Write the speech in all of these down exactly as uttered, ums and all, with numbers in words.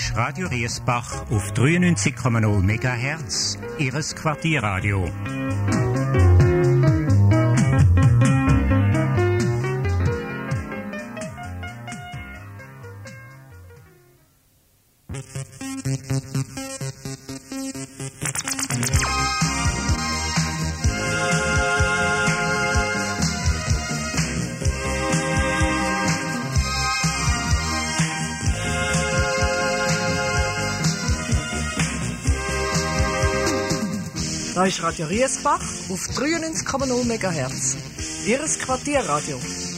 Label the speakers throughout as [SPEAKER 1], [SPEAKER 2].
[SPEAKER 1] ist Radio Riesbach auf dreiundneunzig Komma null Megahertz, Ihres Quartierradio.
[SPEAKER 2] Da ist Radio Riesbach auf dreiundneunzig Komma null Megahertz. Ihres Quartierradio.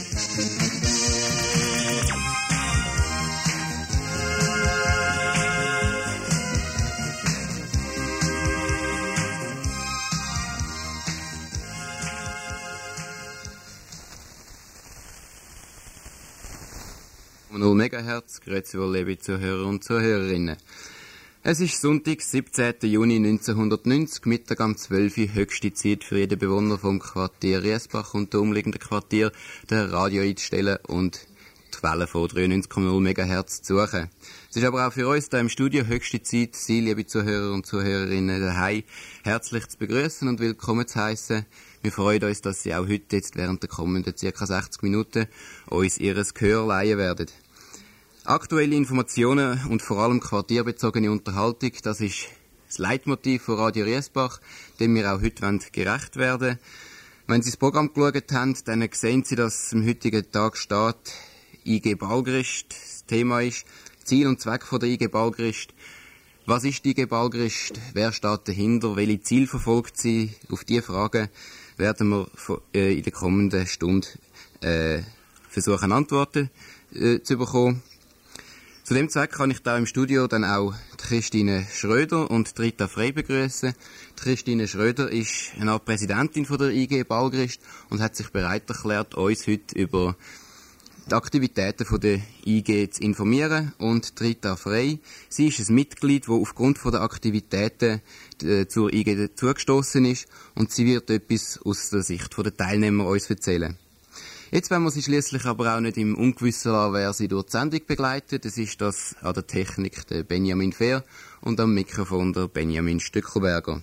[SPEAKER 3] null Megahertz, grüezi wohl, liebe Zuhörer und Zuhörerinnen. Es ist Sonntag, siebzehnten Juni neunzehnhundertneunzig, Mittag um zwölf Uhr, höchste Zeit für jeden Bewohner vom Quartier Riesbach und der umliegenden Quartier, den Radio einzustellen und die Welle von dreiundneunzig Komma null Megahertz zu suchen. Es ist aber auch für uns hier im Studio höchste Zeit, Sie, liebe Zuhörer und Zuhörerinnen, daheim herzlich zu begrüßen und willkommen zu heissen. Wir freuen uns, dass Sie auch heute jetzt während der kommenden ca. sechzig Minuten uns Ihres Gehör leihen werden. Aktuelle Informationen und vor allem quartierbezogene Unterhaltung, das ist das Leitmotiv von Radio Riesbach, dem wir auch heute gerecht werden wollen. Wenn Sie das Programm geschaut haben, dann sehen Sie, dass am heutigen Tag steht, I G Balgrist das Thema ist. Ziel und Zweck von der I G Balgrist. Was ist die I G Balgrist? Wer steht dahinter? Welche Ziele verfolgt sie? Auf diese Fragen werden wir in der kommenden Stunde äh, versuchen, Antworten äh, zu bekommen. Zu dem Zweck kann ich da im Studio dann auch Christine Schröder und Rita Frey begrüßen. Christine Schröder ist eine Art Präsidentin von der I G Balgrist und hat sich bereit erklärt, uns heute über die Aktivitäten von der I G zu informieren. Und Rita Frey, sie ist ein Mitglied, das aufgrund von der Aktivitäten äh, zur I G zugestoßen ist, und sie wird etwas aus der Sicht der Teilnehmer uns erzählen. Jetzt wollen wir sie schliesslich aber auch nicht im Ungewissen lassen, wer sie durch die Sendung begleitet. Es ist das an der Technik der Benjamin Fehr und am Mikrofon der Benjamin Stückelberger.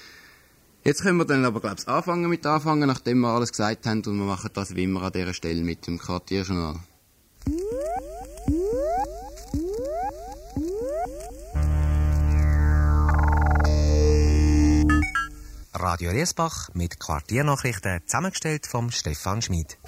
[SPEAKER 3] Jetzt können wir dann aber, glaube ich, anfangen mit anfangen, nachdem wir alles gesagt haben, und wir machen das wie immer an dieser Stelle mit dem Quartierjournal.
[SPEAKER 4] Radio Riesbach mit Quartiernachrichten, zusammengestellt vom Stefan Schmid.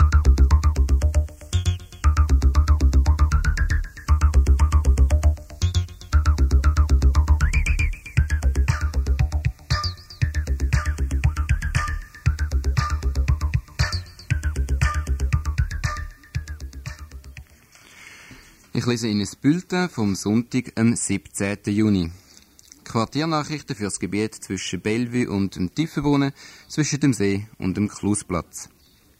[SPEAKER 3] Ich lese Ihnen das Bulletin vom Sonntag, am siebzehnten Juni. Quartiernachrichten für das Gebiet zwischen Bellevue und dem Tiefenbrunnen, zwischen dem See und dem Klusplatz.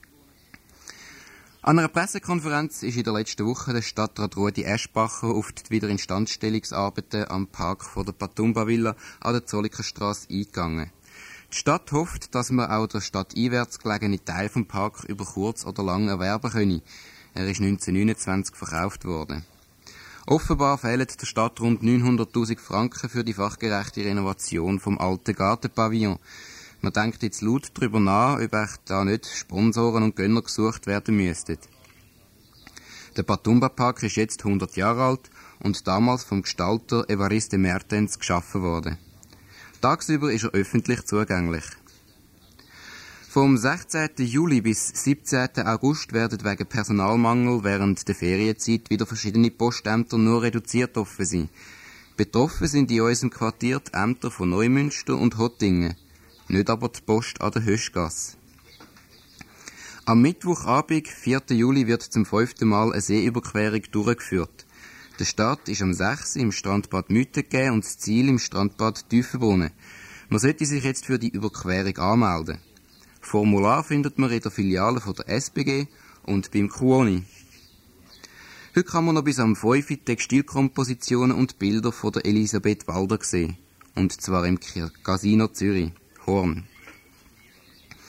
[SPEAKER 3] An einer Pressekonferenz ist in der letzten Woche der Stadtrat Rudi Eschbacher auf die Wiederinstandstellungsarbeiten am Park vor der Patumba Villa an der Zollikerstrasse eingegangen. Die Stadt hofft, dass man auch der stadteinwärts gelegene Teil vom Park über kurz oder lang erwerben könne. Er ist neunzehnhundertneunundzwanzig verkauft worden. Offenbar fehlen der Stadt rund neunhunderttausend Franken für die fachgerechte Renovation vom alten Gartenpavillon. Man denkt jetzt laut darüber nach, ob echt da nicht Sponsoren und Gönner gesucht werden müssten. Der Patumba Park ist jetzt hundert Jahre alt und damals vom Gestalter Evariste Mertens geschaffen worden. Tagsüber ist er öffentlich zugänglich. Vom sechzehnten Juli bis siebzehnten August werden wegen Personalmangel während der Ferienzeit wieder verschiedene Postämter nur reduziert offen sein. Betroffen sind in unserem Quartier die Ämter von Neumünster und Hottingen, nicht aber die Post an der Höschgasse. Am Mittwochabend, vierten Juli, wird zum fünften Mal eine Seeüberquerung durchgeführt. Der Start ist am sechs im Strandbad Müttegä und das Ziel im Strandbad Tiefenbrunnen. Man sollte sich jetzt für die Überquerung anmelden. Formular findet man in der Filiale von der S B G und beim Kuoni. Heute kann man noch bis am fünf Uhr Textilkompositionen und Bilder von der Elisabeth Walder sehen. Und zwar im Casino Zürich, Horn.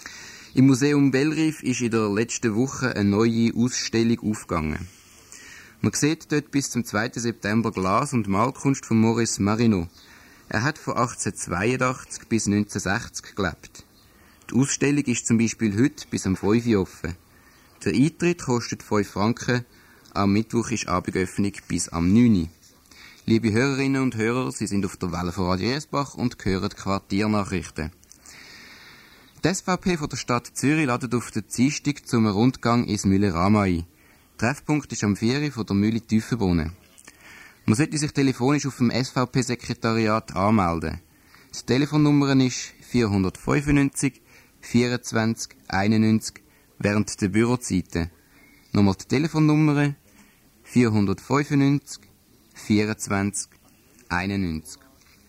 [SPEAKER 3] Im Museum Bellrive ist in der letzten Woche eine neue Ausstellung aufgegangen. Man sieht dort bis zum zweiten September Glas- und Malkunst von Maurice Marino. Er hat von achtzehnhundertzweiundachtzig bis neunzehnhundertsechzig gelebt. Die Ausstellung ist zum Beispiel heute bis am fünf Uhr offen. Der Eintritt kostet fünf Franken, am Mittwoch ist Abendöffnung bis am neun Uhr. Liebe Hörerinnen und Hörer, Sie sind auf der Welle von Radio Riesbach und hören die Quartiernachrichten. Die S V P von der Stadt Zürich ladet auf den Dienstag zum Rundgang ins Müllerama ein. Treffpunkt ist am vier Uhr von der Mühle Tiefenbrunnen. Man sollte sich telefonisch auf dem S V P-Sekretariat anmelden. Die Telefonnummer ist vierhundertfünfundneunzig vierundzwanzig einundneunzig während der Bürozeiten. Nochmal die Telefonnummer vierhundertfünfundneunzig vierundzwanzig einundneunzig.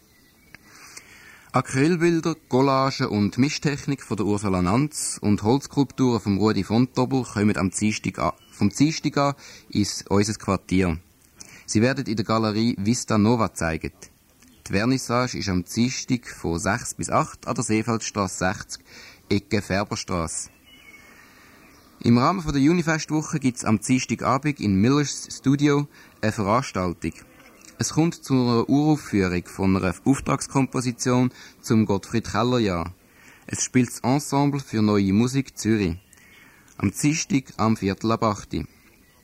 [SPEAKER 3] Acrylbilder, Collagen und Mischtechnik von der Ursula Nanz und Holzskulpturen vom Rudi von Tobel kommen am Dienstag an, vom Dienstag an ins unser Quartier. Sie werden in der Galerie Vista Nova gezeigt. Die Vernissage ist am Dienstag von sechs bis acht an der Seefeldstrasse sechzig, Ecke Färberstrasse. Im Rahmen der Junifestwoche gibt es am Dienstagabend in Millers Studio eine Veranstaltung. Es kommt zu einer Uraufführung von einer Auftragskomposition zum Gottfried Keller-Jahr. Es spielt das Ensemble für neue Musik Zürich. Am Dienstag am Viertel ab acht Uhr.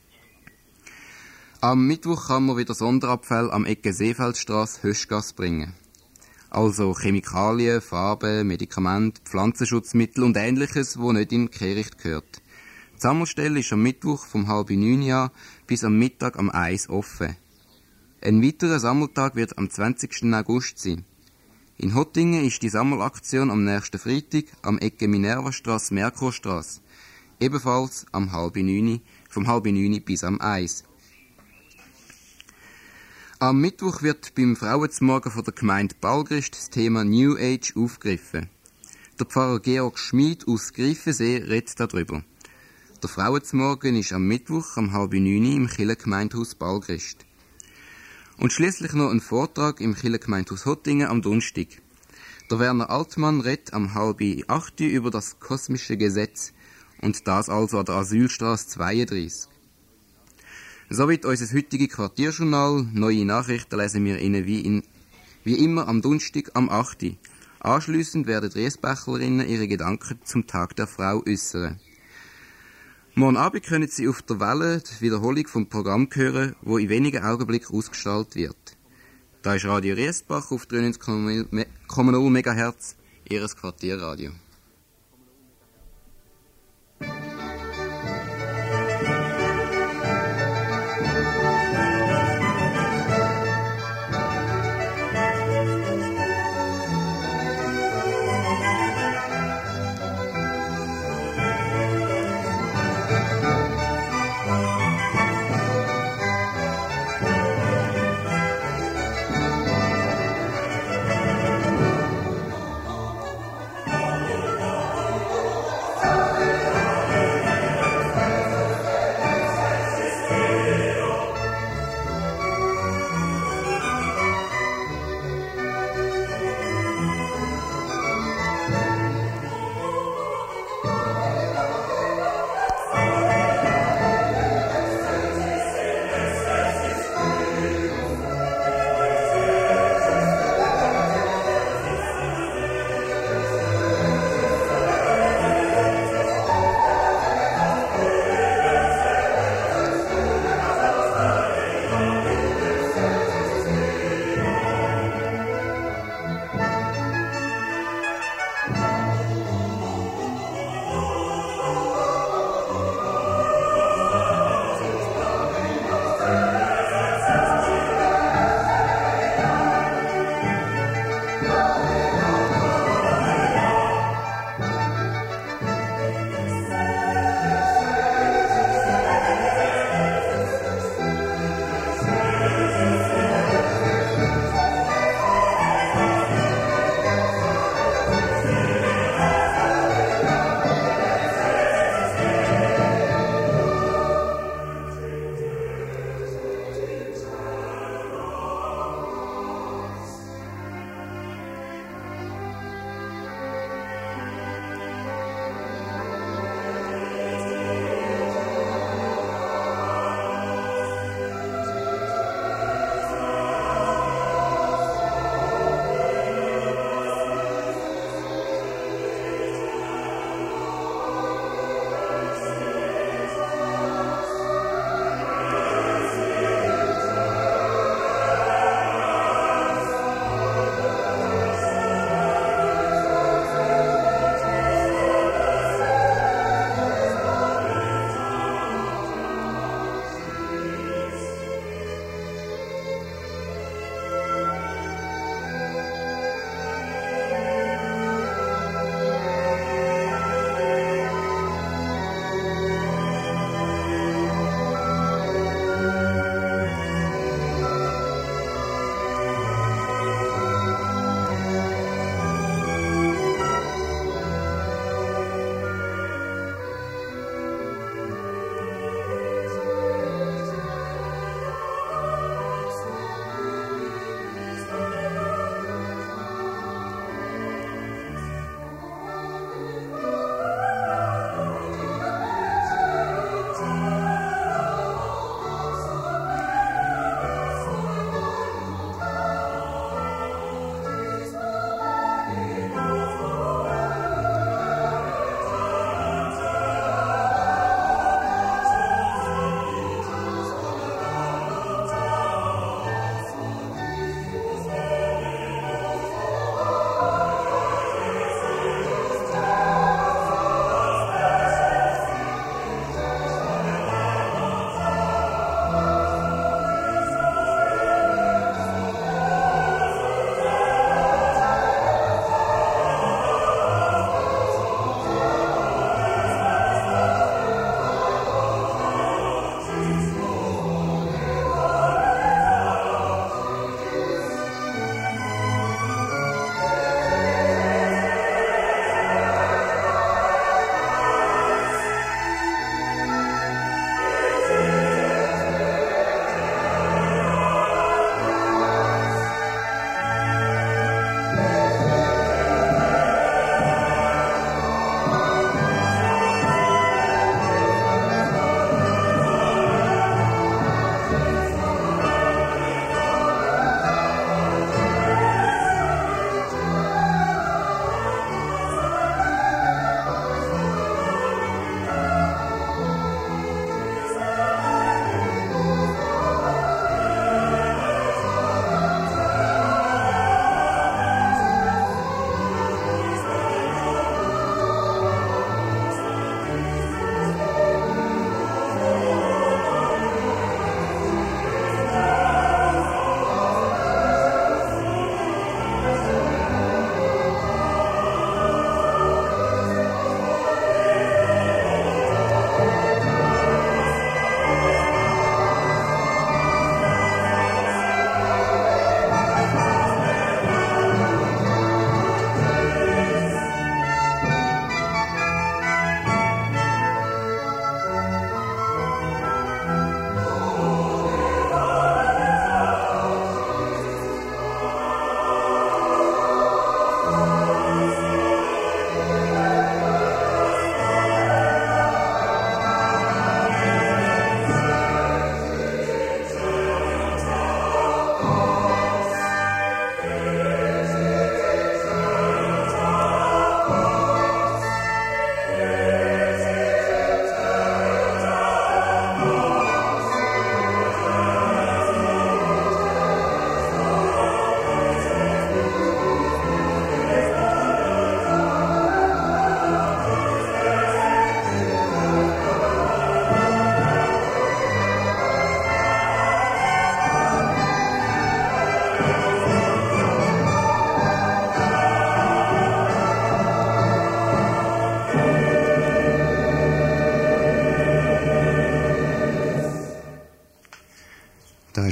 [SPEAKER 3] Am Mittwoch kann man wieder Sonderabfälle am Ecke Seefeldstrasse Höschgasse bringen. Also Chemikalien, Farben, Medikamente, Pflanzenschutzmittel und Ähnliches, wo nicht in die Kehricht gehört. Die Sammelstelle ist am Mittwoch vom halb neun an bis am Mittag am eins offen. Ein weiterer Sammeltag wird am zwanzigsten August sein. In Hottingen ist die Sammelaktion am nächsten Freitag am Ecke Minervastrasse, Merkurstrasse. Ebenfalls am halb neun, vom halb neun bis am eins. Am Mittwoch wird beim Frauenzmorgen von der Gemeinde Balgrist das Thema New Age aufgegriffen. Der Pfarrer Georg Schmid aus Greifensee redet darüber. Der Frauenzmorgen ist am Mittwoch am halb neun im Kirchengemeindehaus Balgrist. Und schließlich noch ein Vortrag im Kirchengemeindehaus Hottingen am Donnerstag. Der Werner Altmann redet am halb acht über das kosmische Gesetz und das also an der Asylstraße zweiunddreißig. Soweit unser heutiges Quartierjournal. Neue Nachrichten lesen wir Ihnen wie, in, wie immer am Donnerstag am acht Uhr. Anschliessend werden die Riesbächlerinnen ihre Gedanken zum Tag der Frau äußern. Morgen Abend können Sie auf der Welle die Wiederholung vom Programm hören, wo in wenigen Augenblicken ausgestrahlt wird. Da ist Radio Riesbach auf dreiundneunzig Komma null Megahertz, Ihres Quartierradio.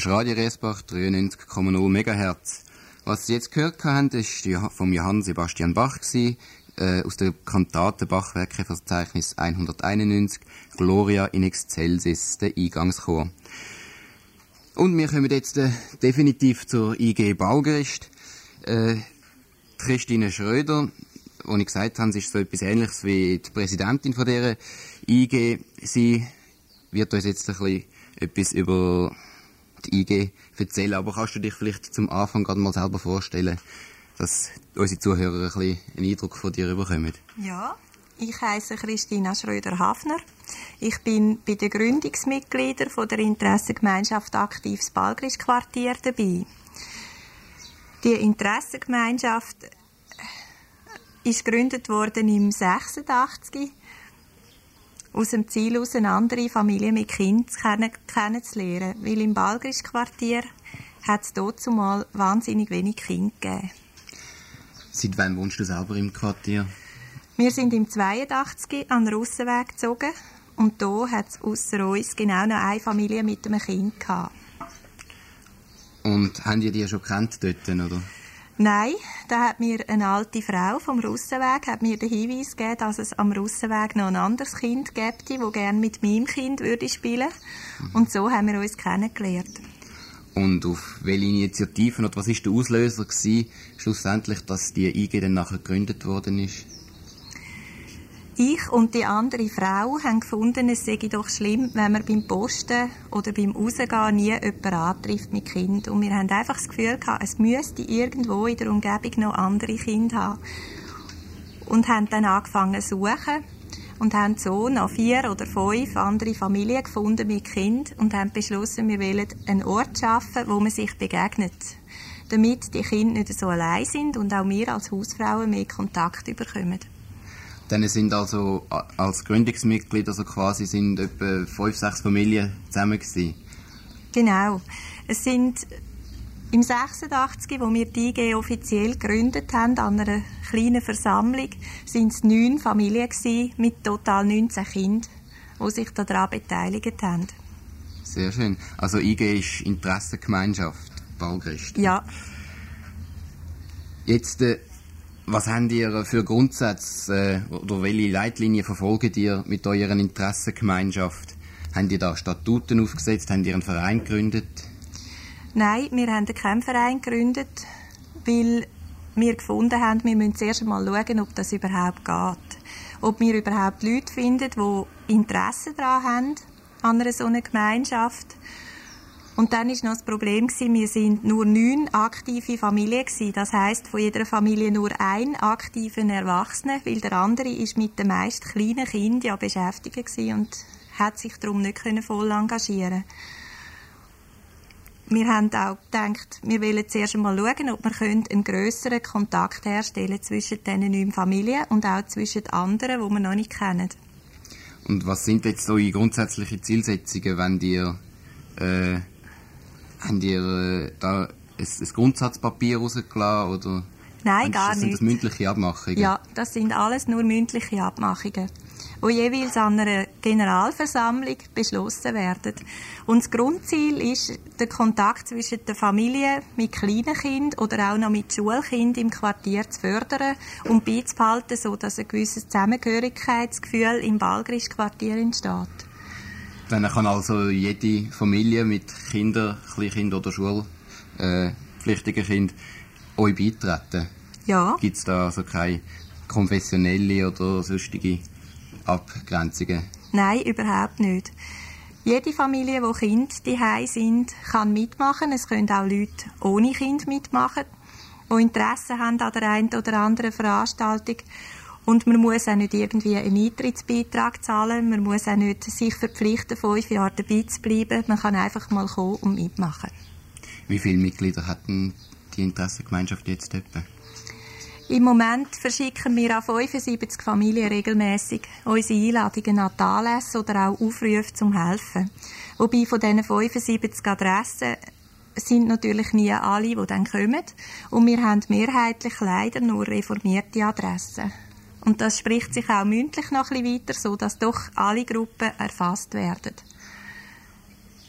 [SPEAKER 3] ist Radio Riesbach dreiundneunzig Komma null Megahertz. Was Sie jetzt gehört haben, war vom Johann Sebastian Bach, äh, aus der Kantate Bachwerkeverzeichnis hunderteinundneunzig, Gloria in Excelsis, der Eingangschor. Und wir kommen jetzt äh, definitiv zur I G Balgerist. Äh, Christine Schröder, wie ich gesagt habe, sie ist so etwas Ähnliches wie die Präsidentin von dieser I G. Sie wird uns jetzt ein bisschen etwas über die I G erzählen, aber kannst du dich vielleicht zum Anfang gerade mal selber vorstellen, dass unsere Zuhörer ein bisschen einen Eindruck von dir bekommen?
[SPEAKER 5] Ja, ich heiße Christina Schröder-Hafner. Ich bin bei den Gründungsmitgliedern von der Interessengemeinschaft Aktives Balgerist-Quartier dabei. Die Interessengemeinschaft ist gegründet worden im sechsundachtzig aus dem Ziel heraus, eine andere Familie mit Kindern kenn- kennenzulernen. Weil im Balgerist-Quartier hat es dazumal wahnsinnig wenig Kinder gegeben.
[SPEAKER 3] Seit wann wohnst du selber im Quartier?
[SPEAKER 5] Wir sind im zweiundachtzig an den Russenweg gezogen und da hat es ausser uns genau noch eine Familie mit einem Kind gehabt.
[SPEAKER 3] Und haben die die schon kennt dort, oder?
[SPEAKER 5] Nein, da hat mir eine alte Frau vom Russenweg hat mir den Hinweis gegeben, dass es am Russenweg noch ein anderes Kind gibt, das gerne mit meinem Kind würde spielen. Und so haben wir uns kennengelernt.
[SPEAKER 3] Und auf welche Initiativen oder was war der Auslöser gewesen, schlussendlich, dass die I G dann nachher gegründet worden ist?
[SPEAKER 5] Ich und die andere Frau haben gefunden, es sei doch schlimm, wenn man beim Posten oder beim Rausgehen nie jemanden antrifft mit Kind. Und wir haben einfach das Gefühl gehabt, es müsste irgendwo in der Umgebung noch andere Kinder haben. Und haben dann angefangen zu suchen und haben so noch vier oder fünf andere Familien gefunden mit Kind und haben beschlossen, wir wollen einen Ort schaffen, wo man sich begegnet. Damit die Kinder nicht so allein sind und auch wir als Hausfrauen mehr Kontakt bekommen.
[SPEAKER 3] Dann sind also als Gründungsmitglieder also quasi sind etwa fünf, sechs Familien zusammen gewesen.
[SPEAKER 5] Genau. Es sind im sechsundachtzig, wo wir die I G offiziell gegründet haben, an einer kleinen Versammlung, sind es neun Familien gewesen, mit total neunzehn Kindern, die sich daran beteiligt haben.
[SPEAKER 3] Sehr schön. Also I G ist Interessengemeinschaft Balgerist.
[SPEAKER 5] Ja.
[SPEAKER 3] Jetzt äh, was habt ihr für Grundsätze äh, oder welche Leitlinien verfolgt ihr mit eurer Interessengemeinschaft? Habt ihr da Statuten aufgesetzt? Habt ihr einen Verein gegründet?
[SPEAKER 5] Nein, wir haben keinen Verein gegründet, weil wir gefunden haben, wir müssen zuerst einmal schauen, ob das überhaupt geht. Ob wir überhaupt Leute finden, die Interesse daran haben, an einer so einer Gemeinschaft. Und dann war noch das Problem, wir sind nur neun aktive Familien. Das heisst, von jeder Familie nur ein aktiver Erwachsener, weil der andere ist mit den meist kleinen Kindern ja beschäftigt und hat sich darum nicht voll engagieren. Wir haben auch gedacht, wir wollen zuerst einmal schauen, ob wir einen grösseren Kontakt herstellen zwischen diesen neun Familien und auch zwischen anderen, die wir noch nicht kennen.
[SPEAKER 3] Und was sind jetzt eure grundsätzlichen Zielsetzungen, wenn ihr äh Habt ihr äh, da ein, ein Grundsatzpapier rausgelassen? Oder
[SPEAKER 5] Nein, gar
[SPEAKER 3] das, sind
[SPEAKER 5] nicht.
[SPEAKER 3] das mündliche Abmachungen?
[SPEAKER 5] Ja, das sind alles nur mündliche Abmachungen, die jeweils an einer Generalversammlung beschlossen werden. Und das Grundziel ist, den Kontakt zwischen der Familie mit kleinen Kindern oder auch noch mit Schulkindern im Quartier zu fördern und beizubehalten, sodass ein gewisses Zusammengehörigkeitsgefühl im Balgerist-Quartier entsteht.
[SPEAKER 3] Dann kann also jede Familie mit Kindern, Kleinkindern oder schulpflichtigen äh, Kindern euch beitreten?
[SPEAKER 5] Ja.
[SPEAKER 3] Gibt es da also keine konfessionelle oder sonstige Abgrenzungen?
[SPEAKER 5] Nein, überhaupt nicht. Jede Familie, wo Kinder daheim sind, kann mitmachen. Es können auch Leute ohne Kind mitmachen, die Interesse haben an der einen oder anderen Veranstaltung. Und man muss auch nicht irgendwie einen Eintrittsbeitrag zahlen. Man muss auch nicht sich verpflichten, fünf Jahre dabei zu bleiben. Man kann einfach mal kommen und mitmachen. Wie
[SPEAKER 3] viele Mitglieder hat die Interessengemeinschaft jetzt etwa?
[SPEAKER 5] Im Moment verschicken wir an fünfundsiebzig Familien regelmäßig unsere Einladungen an die Anlässe oder auch Aufrufe zum Helfen. Wobei von diesen fünfundsiebzig Adressen sind natürlich nie alle, die dann kommen. Und wir haben mehrheitlich leider nur reformierte Adressen. Und das spricht sich auch mündlich noch ein bisschen weiter, sodass doch alle Gruppen erfasst werden.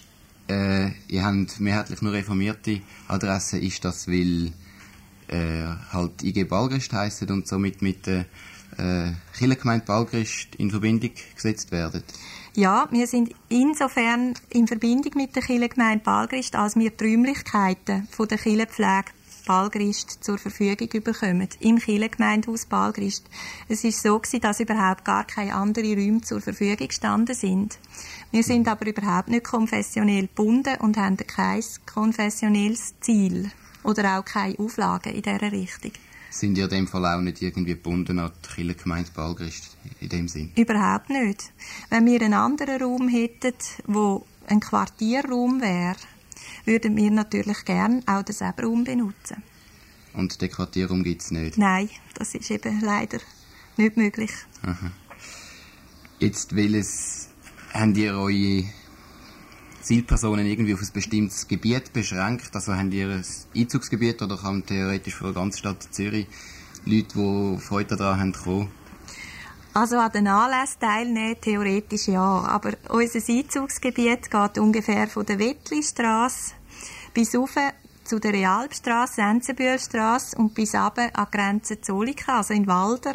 [SPEAKER 3] äh, ihr habt mehrheitlich nur reformierte Adresse. Ist das, weil äh, halt I G Balgrist heisst und somit mit der äh, Kirchengemeinde Balgrist in Verbindung gesetzt werden?
[SPEAKER 5] Ja, wir sind insofern in Verbindung mit der Kirchengemeinde Balgrist, als wir die Räumlichkeiten von der Kirchenpflege Balgrist zur Verfügung bekommen, im Kirchengemeindehaus Balgrist. Es war so gewesen, dass überhaupt gar keine anderen Räume zur Verfügung gestanden sind. Wir sind aber überhaupt nicht konfessionell gebunden und haben kein konfessionelles Ziel oder auch keine Auflagen in dieser Richtung.
[SPEAKER 3] Sind ihr in dem Fall auch nicht irgendwie gebunden an die Kirchengemeinde Balgrist in dem Sinn?
[SPEAKER 5] Überhaupt nicht. Wenn wir einen anderen Raum hätten, wo ein Quartierraum wäre, würden wir natürlich gerne auch den Raum benutzen.
[SPEAKER 3] Und den Quartierraum gibt es nicht?
[SPEAKER 5] Nein, das ist eben leider nicht möglich.
[SPEAKER 3] Aha. Jetzt, welches habt ihr eure Zielpersonen irgendwie auf ein bestimmtes Gebiet beschränkt? Also habt ihr ein Einzugsgebiet oder kann theoretisch von der ganzen Stadt Zürich Leute, die Freude daran haben, kommen?
[SPEAKER 5] Also an den Anlässen teilnehmen, theoretisch ja. Aber unser Einzugsgebiet geht ungefähr von der Wettlistrasse bis rauf zu der Realbstrasse, Sensenbühlstrasse und bis runter an die Grenze Zolika, also in Walder.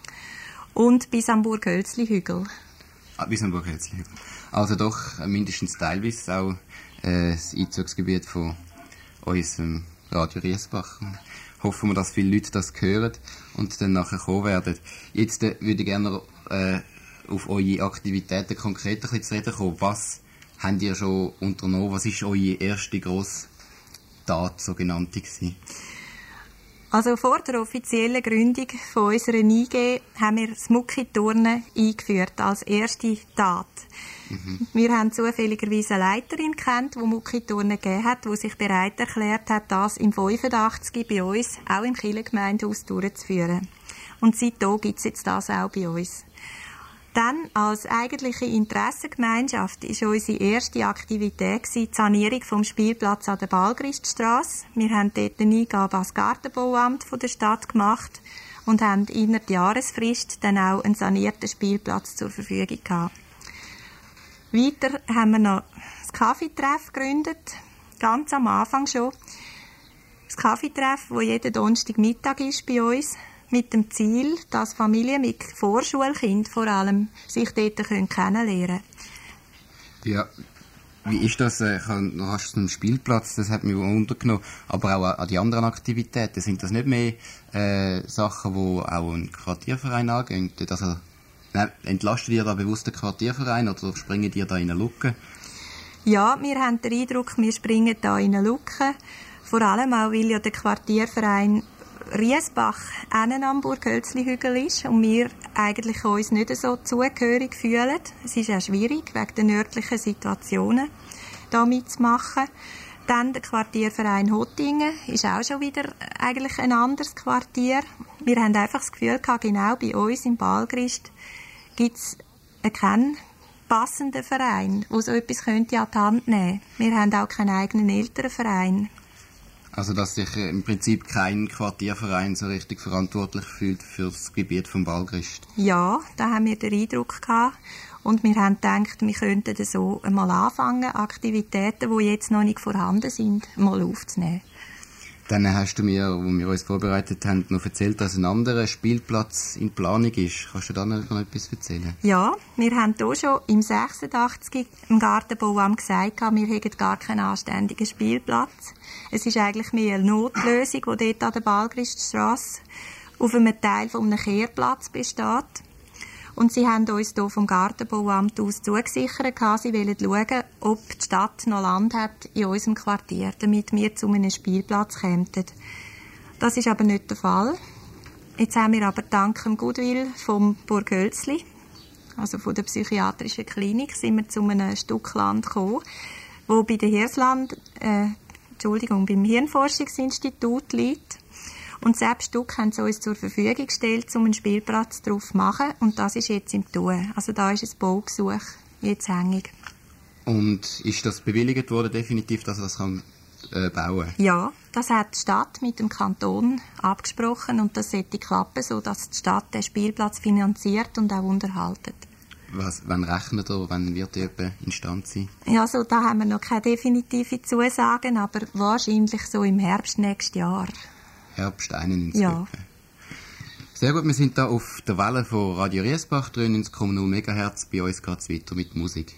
[SPEAKER 5] Und bis am Burghölzli-Hügel.
[SPEAKER 3] Ah, bis am Burghölzli-Hügel. Also doch mindestens teilweise auch äh, das Einzugsgebiet von unserem Radio Riesbach. Hoffen wir, dass viele Leute das hören und dann nachher kommen werden. Jetzt äh, würde ich gerne äh, auf eure Aktivitäten konkret ein bisschen zu reden kommen. Was habt ihr schon unternommen? Was war eure erste grosse Tat, sogenannte, gewesen?
[SPEAKER 5] Also vor der offiziellen Gründung von unserer I G haben wir das Muckiturnen eingeführt als erste Tat. Mhm. Wir haben zufälligerweise eine Leiterin kennt, die Muckiturnen gegeben hat, die sich bereit erklärt hat, das im fünfundachtzig bei uns auch im Kirchengemeindehaus durchzuführen. Und seitdem gibt es jetzt das auch bei uns. Dann als eigentliche Interessengemeinschaft war unsere erste Aktivität die Sanierung vom Spielplatz an der Balgriststrasse. Wir haben dort eine Eingabe als Gartenbauamt von der Stadt gemacht und haben innerhalb der Jahresfrist dann auch einen sanierten Spielplatz zur Verfügung gehabt. Weiter haben wir noch das Kaffeetreff gegründet, ganz am Anfang schon. Das Kaffeetreff, das jeden Donnerstagmittag ist bei uns, mit dem Ziel, dass Familien mit Vorschulkindern vor allem sich dort kennenlernen können.
[SPEAKER 3] Ja, wie ist das? Du hast einen Spielplatz, das hat mich untergenommen, aber auch an die anderen Aktivitäten. Sind das nicht mehr äh, Sachen, die auch einen Quartierverein angehen? Also, nein, entlastet ihr da bewusst den Quartierverein oder springen ihr da in eine Lücke?
[SPEAKER 5] Ja, wir haben den Eindruck, wir springen da in eine Lücke. Vor allem auch, weil ja der Quartierverein Riesbach einen am Burghölzli-Hügel ist und wir eigentlich uns nicht so zugehörig fühlen. Es ist auch schwierig, wegen der nördlichen Situationen da mitzumachen. Dann der Quartierverein Hottingen ist auch schon wieder eigentlich ein anderes Quartier. Wir haben einfach das Gefühl gehabt, genau bei uns im Balgrist gibt es keinen passenden Verein, der so etwas könnte an die Hand nehmen. Wir haben auch keinen eigenen Elternverein.
[SPEAKER 3] Also, dass sich im Prinzip kein Quartierverein so richtig verantwortlich fühlt für das Gebiet vom Balgrist?
[SPEAKER 5] Ja, da haben wir den Eindruck gehabt. Und wir haben gedacht, wir könnten so einmal anfangen, Aktivitäten, die jetzt noch nicht vorhanden sind, mal aufzunehmen.
[SPEAKER 3] Dann hast du mir, wo wir uns vorbereitet haben, noch erzählt, dass ein anderer Spielplatz in Planung ist. Kannst du da noch etwas erzählen?
[SPEAKER 5] Ja, wir haben hier schon im sechsundachtzig im Gartenbauamt gesagt, wir hätten gar keinen anständigen Spielplatz. Es ist eigentlich mehr eine Notlösung, die dort an der Balgriststrasse auf einem Teil von einem Kehrplatz besteht. Und sie haben uns hier vom Gartenbauamt aus zugesichert, sie wollen schauen, ob die Stadt noch Land hat in unserem Quartier, damit wir zu einem Spielplatz kämen. Das ist aber nicht der Fall. Jetzt haben wir aber dank dem Goodwill vom Burghölzli, also von der psychiatrischen Klinik, sind wir zu einem Stück Land gekommen, wo bei der Hirsland, äh, Entschuldigung, beim Hirnforschungsinstitut liegt. Und selbst Stück haben sie uns zur Verfügung gestellt, um einen Spielplatz drauf zu machen. Und das ist jetzt im Tun. Also da ist ein Baugesuch jetzt hängig.
[SPEAKER 3] Und ist das bewilligt worden, definitiv, dass er das kann, äh, bauen kann?
[SPEAKER 5] Ja, das hat die Stadt mit dem Kanton abgesprochen und das sollte klappen, sodass die Stadt den Spielplatz finanziert und auch unterhaltet.
[SPEAKER 3] Was, wann rechnet ihr, wann wird die etwa instand sein?
[SPEAKER 5] Ja, so, da haben wir noch keine definitive Zusagen, aber wahrscheinlich so im Herbst nächstes Jahr.
[SPEAKER 3] Herbst einundneunzig.
[SPEAKER 5] Ja.
[SPEAKER 3] Sehr gut, wir sind da auf der Welle von Radio Riesbach, dreiundneunzig Komma null Megahertz. Bei uns geht es weiter mit Musik.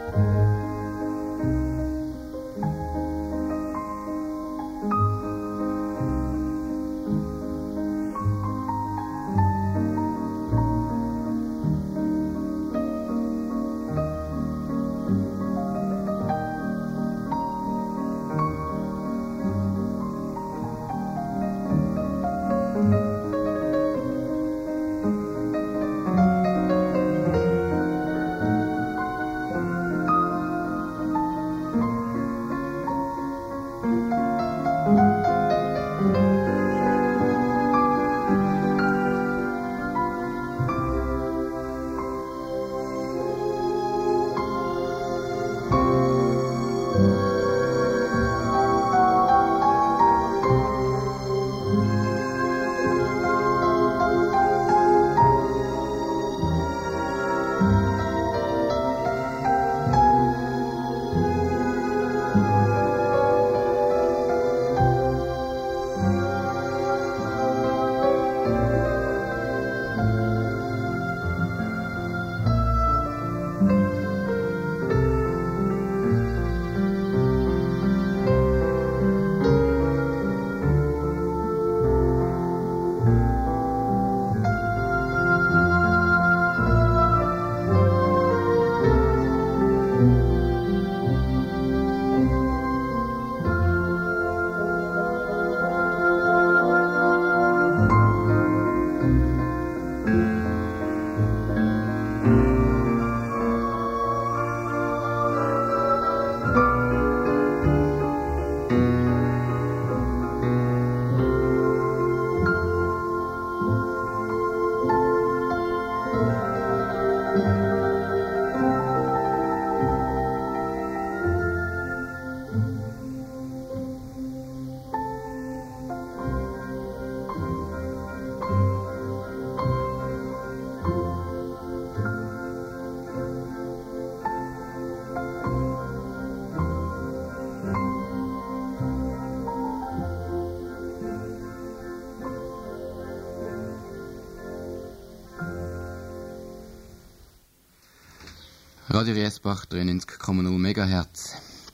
[SPEAKER 3] Radio Riesbach dreiundneunzig Komma null Megahertz.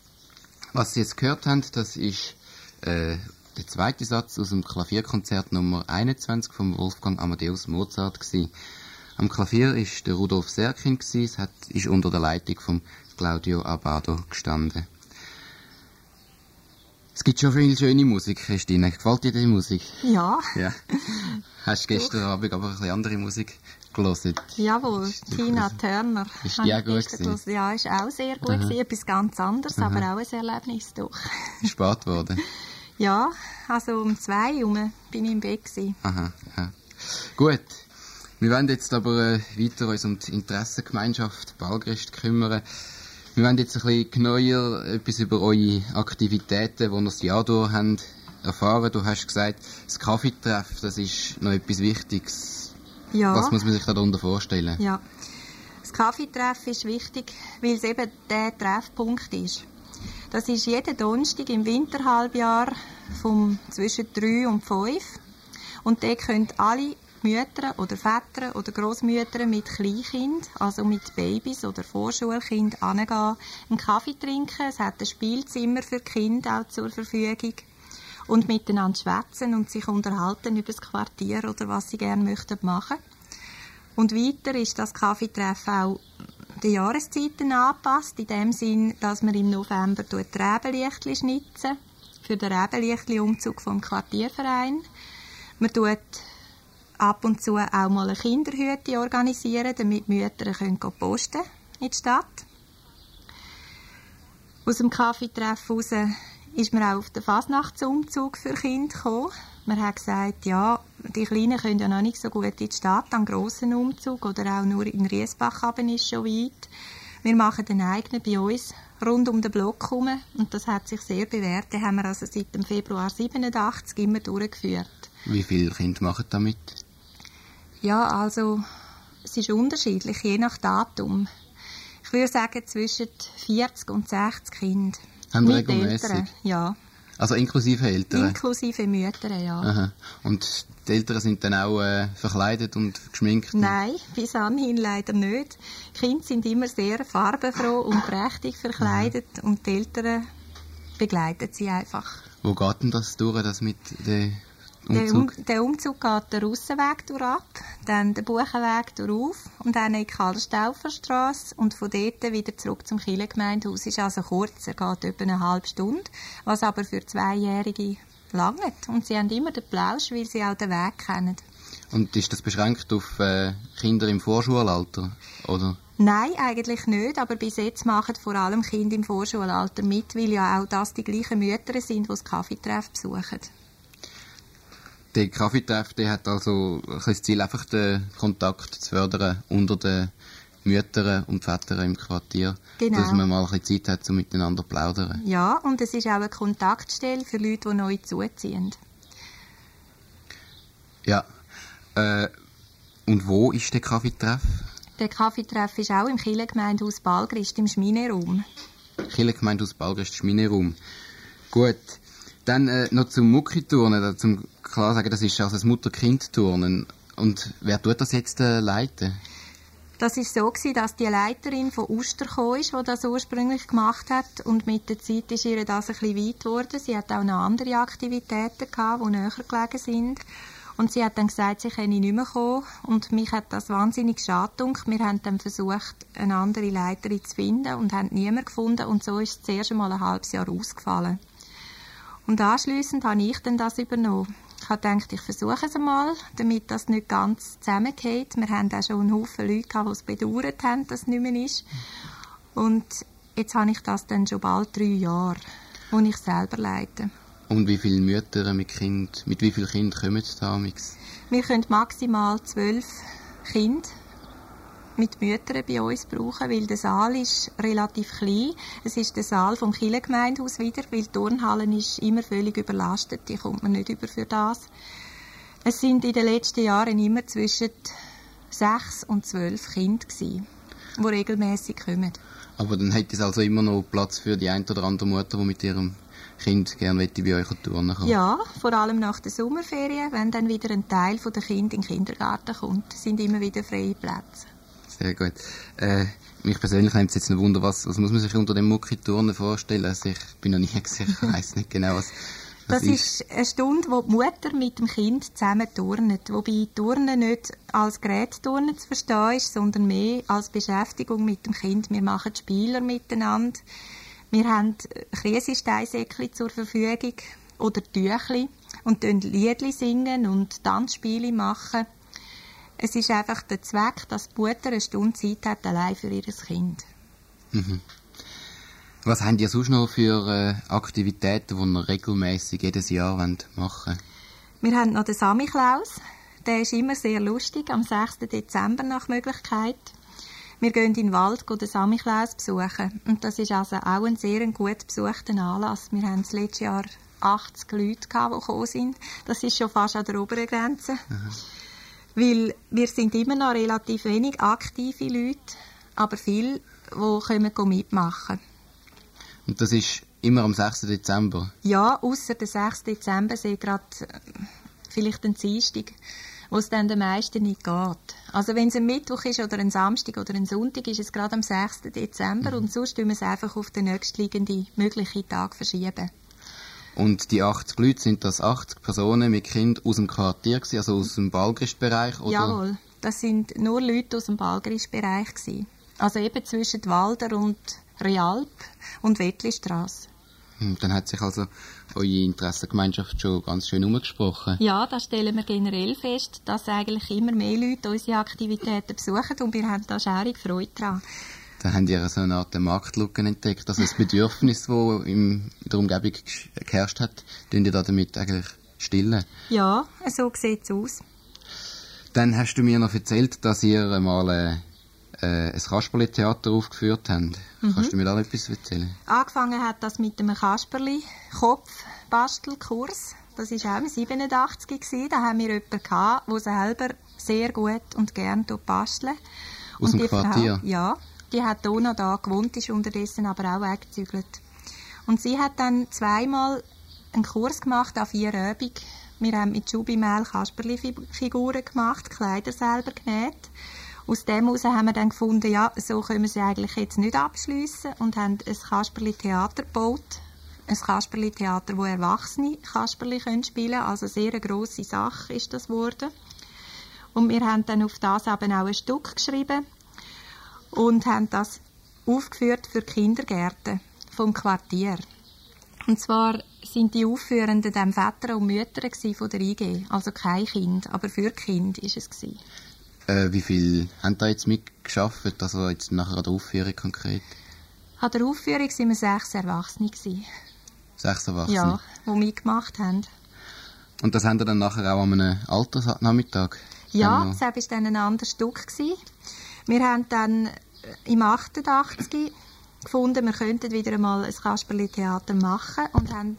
[SPEAKER 3] Was Sie jetzt gehört haben, das ist äh, der zweite Satz aus dem Klavierkonzert Nummer einundzwanzig von Wolfgang Amadeus Mozart gewesen. Am Klavier ist der Rudolf Serkin gewesen, es hat, ist unter der Leitung von Claudio Abbado gestanden. Es gibt schon viel schöne Musik, Christine. Gefällt dir die Musik?
[SPEAKER 5] Ja.
[SPEAKER 3] Ja. Hast du gestern Abend aber ein bisschen andere Musik gelesen?
[SPEAKER 5] Jawohl, Tina Turner.
[SPEAKER 3] Ist die auch gut gewesen?
[SPEAKER 5] Ja, ist auch sehr gut gewesen. Etwas ganz anderes, Aha. aber auch ein Erlebnis doch.
[SPEAKER 3] Spät geworden?
[SPEAKER 5] Ja, also um zwei Uhr bin ich im Bett gewesen.
[SPEAKER 3] Aha, ja. Gut. Wir wollen jetzt aber äh, weiter uns um die Interessengemeinschaft Balgrist kümmern. Wir wollen jetzt ein bisschen genauer etwas über eure Aktivitäten, die ihr das Jahr durch habt, erfahren. Du hast gesagt, das Kaffeetreff, das ist noch etwas Wichtiges.
[SPEAKER 5] Ja.
[SPEAKER 3] Was muss man sich darunter vorstellen?
[SPEAKER 5] Ja. Das Kaffeetreff ist wichtig, weil es eben der Treffpunkt ist. Das ist jeden Donnerstag im Winterhalbjahr vom zwischen drei und fünf. Und dort können alle Mütter oder Väter oder Großmütter mit Kleinkind, also mit Babys oder Vorschulkind, hingehen, einen Kaffee trinken. Es hat ein Spielzimmer für Kinder auch zur Verfügung. Und miteinander schwätzen und sich unterhalten über das Quartier oder was sie gerne möchten machen. Und weiter ist das Kaffeetreff auch den Jahreszeiten angepasst, in dem Sinn, dass man im November die Rebenlichtli schnitzen für den Rebenlichtli-Umzug vom Quartierverein. Man tut ab und zu auch mal eine Kinderhütte organisieren, damit Mütter können posten in die Stadt. Aus dem Kaffeetreff raus ist man auch auf den Fasnachtsumzug für Kinder gekommen. Man hat gesagt, ja, die Kleinen können ja noch nicht so gut in die Stadt, einen grossen Umzug oder auch nur in Riesbach haben ist schon weit. Wir machen den eigenen bei uns rund um den Block herum und das hat sich sehr bewährt. Den haben wir also seit dem Februar siebenundachtzig immer durchgeführt.
[SPEAKER 3] Wie viele Kinder machen damit?
[SPEAKER 5] Ja, also es ist unterschiedlich, je nach Datum. Ich würde sagen zwischen vierzig und sechzig Kinder.
[SPEAKER 3] Haben regelmäßig?
[SPEAKER 5] Ja.
[SPEAKER 3] Also inklusive Eltern?
[SPEAKER 5] Inklusive Mütter, ja.
[SPEAKER 3] Aha. Und die Eltern sind dann auch äh, verkleidet und geschminkt?
[SPEAKER 5] Nein, bis anhin leider nicht. Die Kinder sind immer sehr farbenfroh und prächtig verkleidet mhm. und die Eltern begleiten sie einfach.
[SPEAKER 3] Wo geht denn das durch, das mit dem Umzug?
[SPEAKER 5] Der, um, der Umzug geht den Russenweg durch ab, dann den Buchenweg durch und dann in die Karlstauferstrasse und von dort wieder zurück zum Kirchengemeindehaus. Es ist also kurz, er geht etwa eine halbe Stunde, was aber für Zweijährige langt. Und sie haben immer den Plausch, weil sie auch den Weg kennen.
[SPEAKER 3] Und ist das beschränkt auf äh, Kinder im Vorschulalter, oder?
[SPEAKER 5] Nein, eigentlich nicht, aber bis jetzt machen vor allem Kinder im Vorschulalter mit, weil ja auch das die gleichen Mütter sind, die das Kaffeetreff besuchen.
[SPEAKER 3] Der Kaffeetreff, der hat also das Ziel, einfach den Kontakt zu fördern unter den Müttern und Vätern im Quartier, genau. Dass man mal ein bisschen Zeit hat, um miteinander zu plaudern.
[SPEAKER 5] Ja, und es ist auch eine Kontaktstelle für Leute, die neu zuziehen.
[SPEAKER 3] Ja. Äh, und wo ist der Kaffeetreff?
[SPEAKER 5] Der Kaffeetreff ist auch im Kirchengemeindehaus Balgrist, im Schmineraum.
[SPEAKER 3] Kirchengemeindehaus Balgrist, Schmineraum. Gut. Dann äh, noch zum Muckiturnen, zum klar sagen, das ist also das Mutter-Kind-Turnen. Und wer tut das jetzt äh, leiten?
[SPEAKER 5] Das war so, dass die Leiterin von Uster kam, die das ursprünglich gemacht hat. Und mit der Zeit ist ihr das ein bisschen weit geworden. Sie hat auch noch andere Aktivitäten gehabt, die näher gelegen sind. Und sie hat dann gesagt, sie könne nicht mehr kommen. Und mich hat das wahnsinnig schade gedacht. Wir haben dann versucht, eine andere Leiterin zu finden und haben niemanden gefunden. Und so ist es zuerst einmal ein halbes Jahr ausgefallen. Und anschliessend habe ich dann das übernommen. Ich habe gedacht, ich versuche es einmal, damit das nicht ganz zusammengeht. Wir haben auch schon einen Haufen Leute gehabt, die es bedauert haben, dass es nicht mehr ist. Und jetzt habe ich das dann schon bald drei Jahre, wo ich selber leite.
[SPEAKER 3] Und wie viele Mütter mit Kind, mit wie vielen Kindern kommen da?
[SPEAKER 5] Wir können maximal zwölf Kinder mit Müttern bei uns brauchen, weil der Saal ist relativ klein. Es ist der Saal vom Kirchengemeindehaus wieder, weil die Turnhalle ist immer völlig überlastet. Die kommt man nicht über für das. Es sind in den letzten Jahren immer zwischen sechs und zwölf Kinder gewesen, die regelmässig kommen.
[SPEAKER 3] Aber dann hätte es also immer noch Platz für die eine oder andere Mutter, die mit ihrem Kind gerne bei euch turnen kann?
[SPEAKER 5] Ja, vor allem nach der Sommerferien, wenn dann wieder ein Teil der Kinder in den Kindergarten kommt, sind immer wieder freie Plätze.
[SPEAKER 3] Sehr gut. Äh, mich persönlich nimmt es jetzt ein Wunder, was, was muss man sich unter dem Muckiturnen vorstellen? Also ich bin noch nie gesehen, ich weiss nicht genau, was, was
[SPEAKER 5] das ist. ist eine Stunde, wo die Mutter mit dem Kind zusammen turnet, wobei Turnen nicht als Gerätturnen zu verstehen ist, sondern mehr als Beschäftigung mit dem Kind. Wir machen Spieler miteinander, wir haben Krisensteinsäckchen zur Verfügung oder Tüchli und singen Liedli singen und Tanzspiele machen. Es ist einfach der Zweck, dass die Mutter eine Stunde Zeit hat, allein für ihr Kind.
[SPEAKER 3] Mhm. Was habt ihr sonst noch für äh, Aktivitäten, die ihr regelmässig jedes Jahr machen wollt?
[SPEAKER 5] Wir haben noch den Samichlaus. Der ist immer sehr lustig, am sechsten Dezember nach Möglichkeit. Wir gehen in den Wald den Samichlaus besuchen. Und das ist also auch ein sehr gut besuchter Anlass. Wir haben das letzte Jahr achtzig Leute gehabt, die gekommen sind. Das ist schon fast an der oberen Grenze. Mhm. Weil wir sind immer noch relativ wenig aktive Leute, aber viele, die können mitmachen.
[SPEAKER 3] Und das ist immer am sechsten Dezember?
[SPEAKER 5] Ja, ausser der sechsten Dezember sehe ich gerade vielleicht ein Dienstag, wo es dann den meisten nicht geht. Also wenn es ein Mittwoch ist oder ein Samstag oder ein Sonntag, ist es gerade am sechsten Dezember mhm. und sonst tun wir es einfach auf den nächstliegenden möglichen Tag verschieben.
[SPEAKER 3] Und die achtzig Leute, sind das achtzig Personen mit Kindern aus dem Quartier, also aus dem Balgrist-Bereich? Oder?
[SPEAKER 5] Jawohl, das sind nur Leute aus dem Balgrist-Bereich. Also eben zwischen Walder und Realp und Wettlistrasse.
[SPEAKER 3] Dann hat sich also eure Interessengemeinschaft schon ganz schön umgesprochen.
[SPEAKER 5] Ja, das stellen wir generell fest, dass eigentlich immer mehr Leute unsere Aktivitäten besuchen und wir haben da schaurig Freude daran.
[SPEAKER 3] Dann habt ihr so eine Art Marktlücke entdeckt, also das Bedürfnis, das in der Umgebung geherrscht hat, tun ihr damit eigentlich stillen?
[SPEAKER 5] Ja, so sieht es aus.
[SPEAKER 3] Dann hast du mir noch erzählt, dass ihr mal äh, ein Kasperli-Theater aufgeführt habt. Mhm. Kannst du mir da etwas erzählen?
[SPEAKER 5] Angefangen hat das mit einem Kasperli-Kopf-Bastelkurs. Das war auch im siebenundachtzig. Da haben wir jemanden gehabt, der selber sehr gut und gerne basteln.
[SPEAKER 3] Aus dem Quartier?
[SPEAKER 5] Frau, ja. Die hat hier noch da gewohnt, ist unterdessen aber auch weggezügelt. Und sie hat dann zweimal einen Kurs gemacht an vier Übungen. Wir haben mit Schubimehl Kasperli-Figuren gemacht, Kleider selber genäht. Aus dem heraus haben wir dann gefunden, ja, so können wir sie eigentlich jetzt nicht abschliessen und haben ein Kasperli-Theater gebaut. Ein Kasperli-Theater, wo Erwachsene Kasperli spielen können. Also sehr eine grosse Sache ist das geworden. Und wir haben dann auf das eben auch ein Stück geschrieben und haben das aufgeführt für Kindergärten vom Quartier. Und zwar sind die Aufführenden dann Väter und Mütter von der I G, also kein Kind, aber für Kind war es.
[SPEAKER 3] Äh, wie viel haben da jetzt mitgeschafft, also jetzt nachher an der Aufführung konkret?
[SPEAKER 5] An der Aufführung waren wir sechs Erwachsene.
[SPEAKER 3] Sechs Erwachsene?
[SPEAKER 5] Ja, die mitgemacht haben.
[SPEAKER 3] Und das haben wir dann nachher auch an einem Altersnachmittag?
[SPEAKER 5] Ja, das war dann ein anderes Stück. Wir haben dann im achtundachtzig gefunden, wir könnten wieder einmal ein Kasperli-Theater machen und haben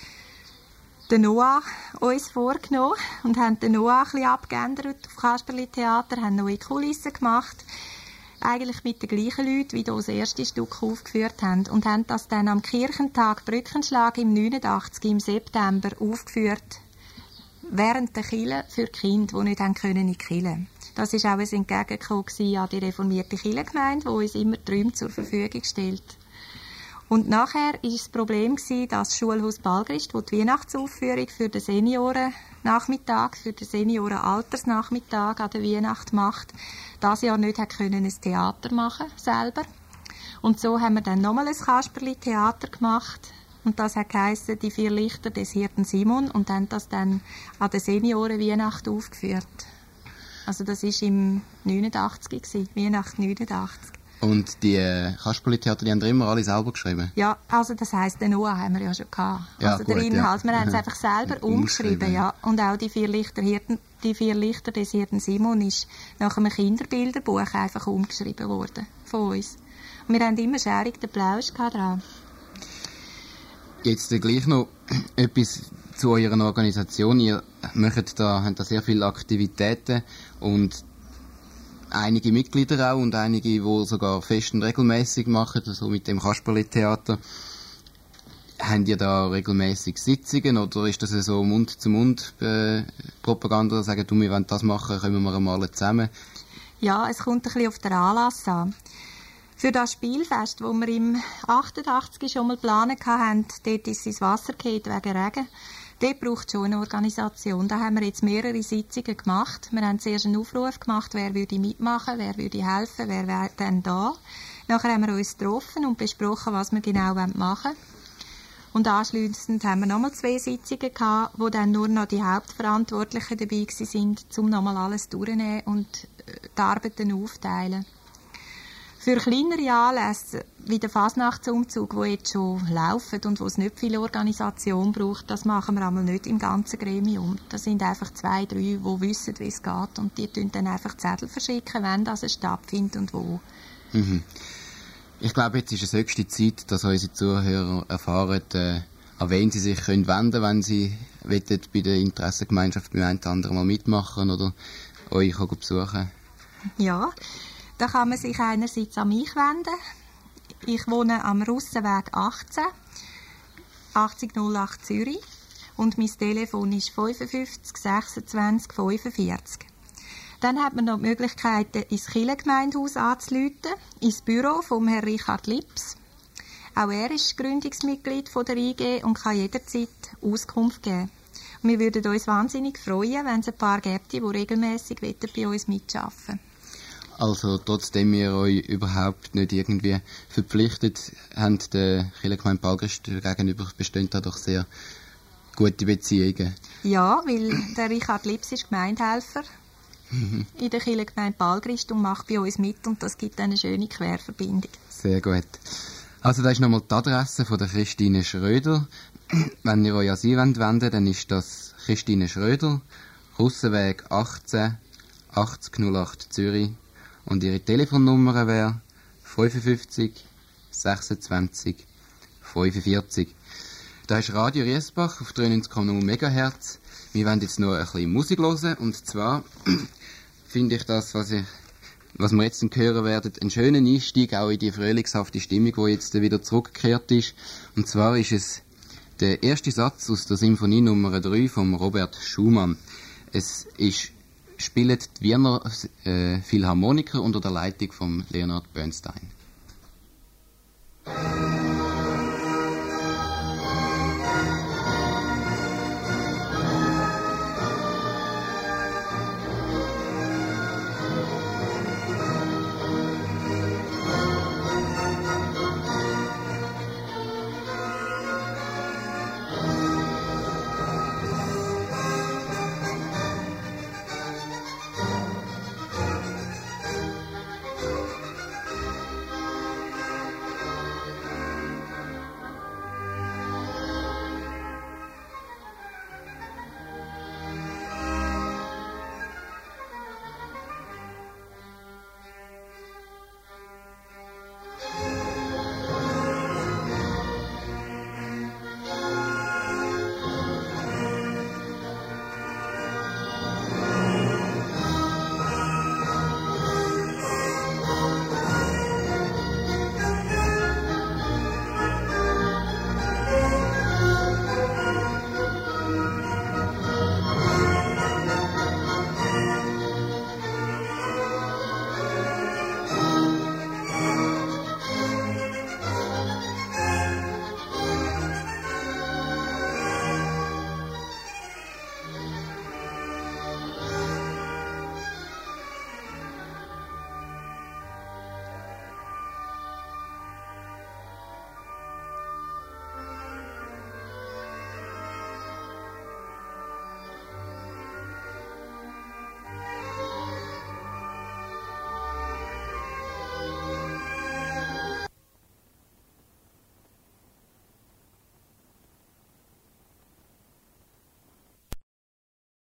[SPEAKER 5] den Noah uns vorgenommen und haben den Noah ein bisschen abgeändert auf Kasperli-Theater, haben neue Kulissen gemacht, eigentlich mit den gleichen Leuten, wie hier das erste Stück aufgeführt haben, und haben das dann am Kirchentag Brückenschlag im neunundachtzig im September aufgeführt, während der Kille für Kinder, die nicht haben können in die Kille. Das war auch ein Entgegenkommen an die reformierte Kirchengemeinde, die uns immer Träume zur Verfügung stellt. Und nachher war das Problem, dass das Schulhaus Balgrist, wo die Weihnachtsaufführung für den Seniorennachmittag, für den Seniorenaltersnachmittag an der Weihnacht macht, dieses Jahr nicht hat können ein Theater machen selber. Und so haben wir dann nochmal ein Kasperli-Theater gemacht. Und das hat geheissen, die vier Lichter des Hirten Simon, und haben das dann an der Seniorenweihnacht aufgeführt. Also das war im neunundachtzig, Weihnacht neunundachtzig.
[SPEAKER 3] Und die äh, Kasperli-Theater, die haben immer alle selber geschrieben?
[SPEAKER 5] Ja, also das heisst, den Noah haben wir ja schon gehabt.
[SPEAKER 3] Ja,
[SPEAKER 5] also
[SPEAKER 3] gut,
[SPEAKER 5] der Inhalt,
[SPEAKER 3] ja.
[SPEAKER 5] Wir haben es einfach selber umgeschrieben, ja. Und auch die vier Lichter, Hirten, die vier Lichter des Hirten Simon ist nach einem Kinderbilderbuch einfach umgeschrieben worden von uns. Und wir haben immer schärig den Plausch dran.
[SPEAKER 3] Jetzt gleich noch etwas zu eurer Organisation. Ihr macht da, habt da sehr viele Aktivitäten und einige Mitglieder auch und einige, die sogar fest und regelmäßig machen, also mit dem Kasperli-Theater. Habt ihr da regelmäßig Sitzungen oder ist das so Mund-zu-Mund-Propaganda, sagen, du, wir wollen das machen, kommen wir mal zusammen?
[SPEAKER 5] Ja, es kommt ein bisschen auf den Anlass an. Für das Spielfest, das wir im achtundachtzig schon mal geplant hatten, dort ist es ins Wasser gefallen wegen Regen. Dort braucht es schon eine Organisation. Da haben wir jetzt mehrere Sitzungen gemacht. Wir haben zuerst einen Aufruf gemacht, wer würde mitmachen, wer würde helfen, wer wäre dann da. Nachher haben wir uns getroffen und besprochen, was wir genau machen wollen. Und anschliessend haben wir nochmal zwei Sitzungen gehabt, wo dann nur noch die Hauptverantwortlichen dabei waren, um nochmal alles durchzunehmen und die Arbeiten aufteilen. Für kleinere Anlässe, wie der Fasnachtsumzug, der jetzt schon läuft und wo es nicht viel Organisation braucht, das machen wir einmal nicht im ganzen Gremium. Das sind einfach zwei, drei, die wissen, wie es geht, und die tun dann einfach Zettel verschicken, wenn das stattfindet und wo.
[SPEAKER 3] Mhm. Ich glaube, jetzt ist es höchste Zeit, dass unsere Zuhörer erfahren, äh, an wen sie sich können wenden, wenn sie bei der Interessengemeinschaft beim einen oder anderen mal mitmachen oder euch besuchen.
[SPEAKER 5] Ja. Da kann man sich einerseits an mich wenden. Ich wohne am Russenweg achtzehn, achtzig null acht Zürich. Und mein Telefon ist fünfundfünfzig sechsundzwanzig fünfundvierzig. Dann hat man noch die Möglichkeit, ins Kirchengemeindehaus anzurufen, ins Büro von Herrn Richard Lips. Auch er ist Gründungsmitglied von der I G und kann jederzeit Auskunft geben. Und wir würden uns wahnsinnig freuen, wenn es ein paar gäbe, die regelmässig bei uns mitarbeiten wollen.
[SPEAKER 3] Also trotzdem ihr euch überhaupt nicht irgendwie verpflichtet habt, der Kirchengemeinde Balgrist gegenüber bestehen da doch sehr gute Beziehungen.
[SPEAKER 5] Ja, weil der Richard Lips ist Gemeindehelfer in der Kirchengemeinde Balgrist und macht bei uns mit, und das gibt eine schöne Querverbindung.
[SPEAKER 3] Sehr gut. Also das ist nochmal die Adresse von der Christine Schröder. Wenn ihr euch an sie wendet, dann ist das Christine Schröder, Russenweg achtzehn, achtzig null acht Zürich. Und ihre Telefonnummer wäre fünfundfünfzig sechsundzwanzig fünfundvierzig. Da ist Radio Riesbach auf dreiundneunzig Komma null Megahertz. Wir werden jetzt noch ein bisschen Musik hören. Und zwar finde ich das, was, ich, was wir jetzt hören werden, einen schönen Einstieg auch in die frühlingshafte Stimmung, die jetzt wieder zurückgekehrt ist. Und zwar ist es Der erste Satz aus der Symphonie Nummer drei von Robert Schumann. Es ist, spielen die Wiener äh, Philharmoniker unter der Leitung von Leonard Bernstein.